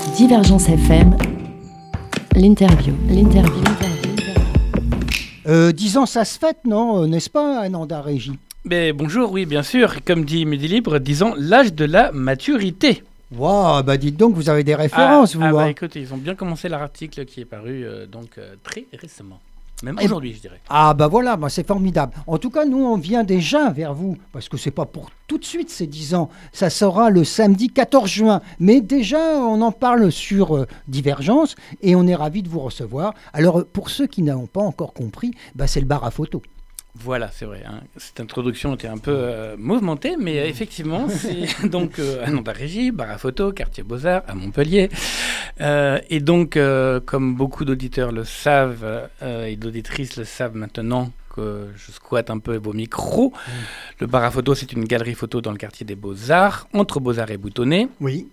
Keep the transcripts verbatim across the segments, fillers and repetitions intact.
Divergence F M, l'interview, l'interview. Euh, dix ans, ça se fête, non ? N'est-ce pas, Ananda Régie ? Mais bonjour, oui, bien sûr. Comme dit Midi Libre, disons l'âge de la maturité. Waouh, bah dites donc, vous avez des références, ah, vous. Ah, bah hein. écoutez, ils ont bien commencé l'article qui est paru euh, donc euh, très récemment. Même aujourd'hui, je dirais. Ah bah voilà, bah c'est formidable. En tout cas, nous, on vient déjà vers vous, parce que c'est pas pour tout de suite, ces dix ans. Ça sera le samedi quatorze juin. Mais déjà, on en parle sur euh, Divergence, et on est ravis de vous recevoir. Alors, euh, pour ceux qui n'ont pas encore compris, bah, c'est le bar à photo. Voilà, c'est vrai. Hein. Cette introduction était un peu euh, mouvementée, mais euh, effectivement, c'est donc euh, Ananda Régie, bar à photo, quartier Beaux-Arts, à Montpellier. Euh, et donc, euh, comme beaucoup d'auditeurs le savent, euh, et d'auditrices le savent maintenant, que je squatte un peu vos micros, mmh. Le bar à photo, c'est une galerie photo dans le quartier des Beaux-Arts, entre Beaux-Arts et Boutonnet. Oui.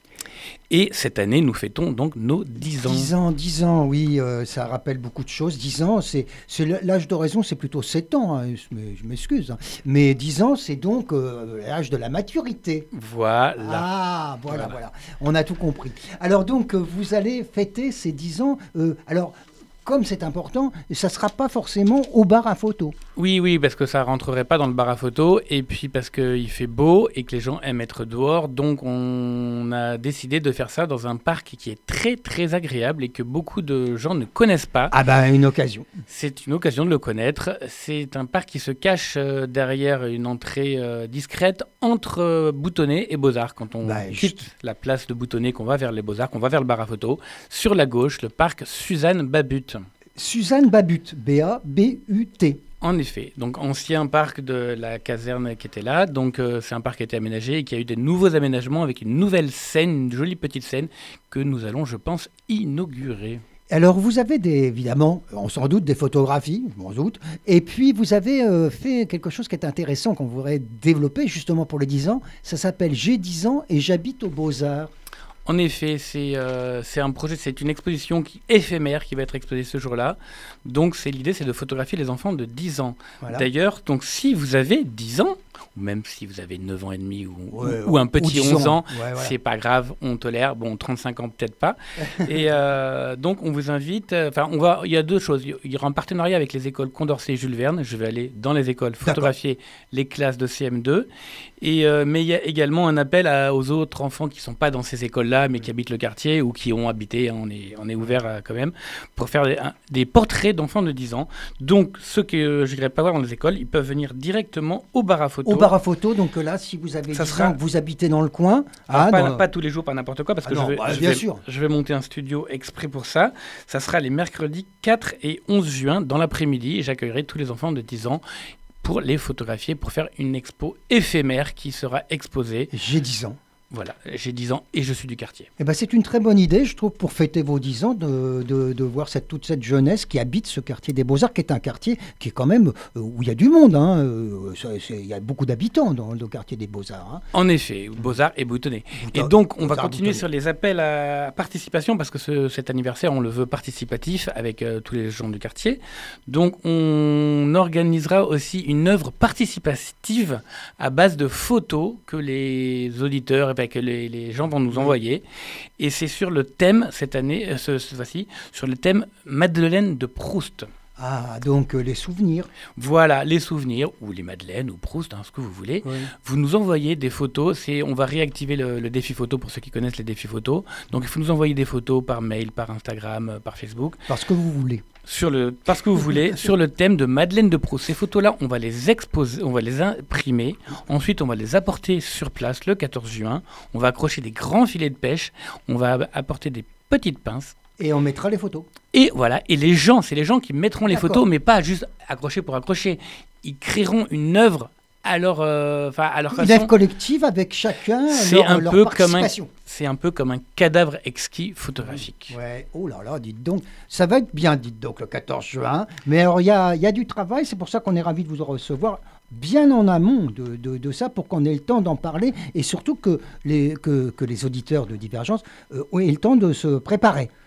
Et cette année, nous fêtons donc nos dix ans. dix ans, dix ans, oui, euh, ça rappelle beaucoup de choses. dix ans, c'est, c'est l'âge de raison, c'est plutôt sept ans, hein, je m'excuse. Hein. Mais dix ans, c'est donc euh, l'âge de la maturité. Voilà. Ah, voilà, voilà, voilà. On a tout compris. Alors donc, vous allez fêter ces dix ans. Euh, alors, comme c'est important, ça ne sera pas forcément au bar à photo. Oui, oui, parce que ça ne rentrerait pas dans le bar à photo, et puis parce qu'il fait beau et que les gens aiment être dehors. Donc on a décidé de faire ça dans un parc qui est très, très agréable et que beaucoup de gens ne connaissent pas. Ah ben, une occasion. C'est une occasion de le connaître. C'est un parc qui se cache euh, derrière une entrée euh, discrète entre euh, Boutonnet et Beaux-Arts. Quand on bah, quitte je... la place de Boutonnet, qu'on va vers les Beaux-Arts, qu'on va vers le bar à photo, sur la gauche, le parc Suzanne Babut. Suzanne Babut, B A B U T. En effet, donc ancien parc de la caserne qui était là, donc euh, c'est un parc qui a été aménagé et qui a eu des nouveaux aménagements avec une nouvelle scène, une jolie petite scène que nous allons, je pense, inaugurer. Alors vous avez des, évidemment, on s'en doute, des photographies, je m'en doute, et puis vous avez euh, fait quelque chose qui est intéressant qu'on voudrait développer justement pour les dix ans, ça s'appelle J'ai dix ans et j'habite aux Beaux-Arts. En effet, c'est euh, c'est un projet, c'est une exposition qui, éphémère qui va être exposée ce jour-là. Donc c'est, l'idée, c'est de photographier les enfants de dix ans. Voilà. D'ailleurs, donc, si vous avez dix ans, ou même si vous avez neuf ans et demi ou, ouais, ou, ou un petit ou onze ans, ans ouais, voilà. C'est pas grave, on tolère. Bon, trente-cinq ans peut-être pas. Et euh, donc on vous invite, enfin on va, il y a deux choses. Il y aura un partenariat avec les écoles Condorcet et Jules Verne. Je vais aller dans les écoles photographier D'accord. les classes de C M deux. Et, euh, mais il y a également un appel à, aux autres enfants qui ne sont pas dans ces écoles-là, mais qui habitent le quartier ou qui ont habité, hein, on, est, on est ouvert euh, quand même, pour faire des, un, des portraits d'enfants de dix ans. Donc, ceux que euh, je n'irai pas voir dans les écoles, ils peuvent venir directement au bar à photo. Au bar à photo, donc là, si vous avez ça dix sera... ans, que vous habitez dans le coin... Ah, pas, dans... pas tous les jours, pas n'importe quoi, parce que ah non, je, vais, bah, je, bien vais, sûr. je vais monter un studio exprès pour ça. Ça sera les mercredis quatre et onze juin, dans l'après-midi, et j'accueillerai tous les enfants de dix ans pour les photographier, pour faire une expo éphémère qui sera exposée. J'ai dix ans. Voilà, j'ai dix ans et je suis du quartier. Eh ben, c'est une très bonne idée, je trouve, pour fêter vos dix ans, de, de, de voir cette, toute cette jeunesse qui habite ce quartier des Beaux-Arts, qui est un quartier qui est quand même euh, où il y a du monde. Hein, euh, il y a beaucoup d'habitants dans le quartier des Beaux-Arts. Hein. En effet, Beaux-Arts et Boutonnet. Et donc, on va continuer sur les appels à participation, parce que ce, cet anniversaire, on le veut participatif avec euh, tous les gens du quartier. Donc, on organisera aussi une œuvre participative à base de photos que les auditeurs que les, les gens vont nous envoyer. Et c'est sur le thème, cette année, euh, ce, cette fois-ci, sur le thème Madeleine de Proust. Ah, donc euh, les souvenirs. Voilà, les souvenirs, ou les Madeleines, ou Proust, hein, ce que vous voulez. Oui. Vous nous envoyez des photos. C'est, on va réactiver le, le défi photo pour ceux qui connaissent les défis photos. Donc, il faut nous envoyer des photos par mail, par Instagram, euh, par Facebook. Parce que vous voulez. Sur le, parce que vous voulez, sur le thème de Madeleine de Proust. Ces photos-là, on va les exposer, on va les imprimer. Ensuite, on va les apporter sur place le quatorze juin. On va accrocher des grands filets de pêche. On va apporter des petites pinces. Et on mettra les photos. Et voilà. Et les gens, c'est les gens qui mettront les D'accord. photos, mais pas juste accrocher pour accrocher. Ils créeront une œuvre à leur, euh, à leur façon. Une œuvre collective avec chacun c'est leur, un leur peu participation. Comme un, c'est un peu comme un cadavre exquis photographique. Ouais. Oh là là, dites donc. Ça va être bien, dites donc, le quatorze juin. Mais alors, il y a, y a du travail. C'est pour ça qu'on est ravis de vous recevoir bien en amont de, de, de ça, pour qu'on ait le temps d'en parler, et surtout que les, que, que les auditeurs de Divergence euh, aient le temps de se préparer.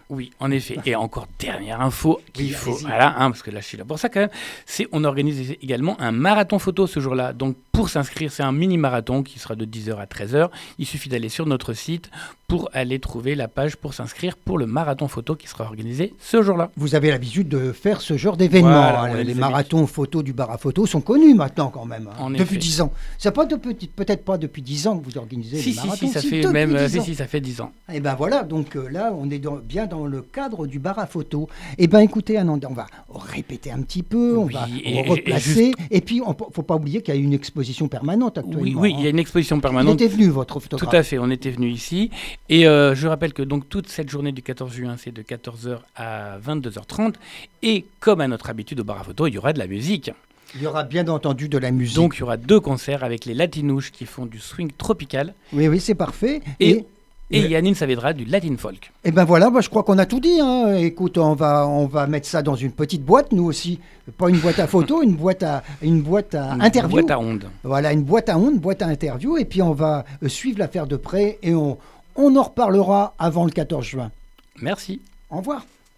Oui, en effet. Et encore dernière info qu'il Oui, faut, allez-y. voilà, hein, parce que là je suis là pour ça quand même, c'est on organise également un marathon photo ce jour-là. Donc pour s'inscrire, c'est un mini-marathon qui sera de dix heures à treize heures. Il suffit d'aller sur notre site pour aller trouver la page pour s'inscrire pour le marathon photo qui sera organisé ce jour-là. Vous avez l'habitude de faire ce genre d'événements. Voilà, hein. on a Les des marathons photo du bar à photo sont connus maintenant quand même. hein. En Depuis effet. dix ans. C'est pas de petit- peut-être pas depuis dix ans que vous organisez Si, les si, marathons. si, ça fait depuis même, euh, dix si, ans. si, ça fait dix ans. Et ben voilà, donc euh, là, on est dans- bien dans le cadre du bar à photo. Et ben écoutez, Ananda, on va répéter un petit peu, on Oui, va et- et- et replacer. Et, puis, on faut pas oublier qu'il y a une exposition permanente actuellement. Oui, oui, il y a hein. une exposition Il permanente. était venu, votre photographe. Tout à fait, on était venu ici. Et euh, je rappelle que donc toute cette journée du quatorze juin, c'est de quatorze heures à vingt-deux heures trente. Et comme à notre habitude au bar à photo, il y aura de la musique. Il y aura bien entendu de la musique. Donc il y aura deux concerts avec les Latinouches qui font du swing tropical. oui, oui, c'est parfait. Et, et et- Yannine Saavedra du Latin folk. Et ben voilà, moi, je crois qu'on a tout dit. hein. Écoute, on va, on va mettre ça dans une petite boîte, nous aussi. Pas une boîte à photos, une boîte à, une boîte à Une interview. boîte à ondes. Voilà, une boîte à ondes, une boîte à interview. Et puis on va euh, suivre l'affaire de près et on, on en reparlera avant le quatorze juin. Merci. Au revoir.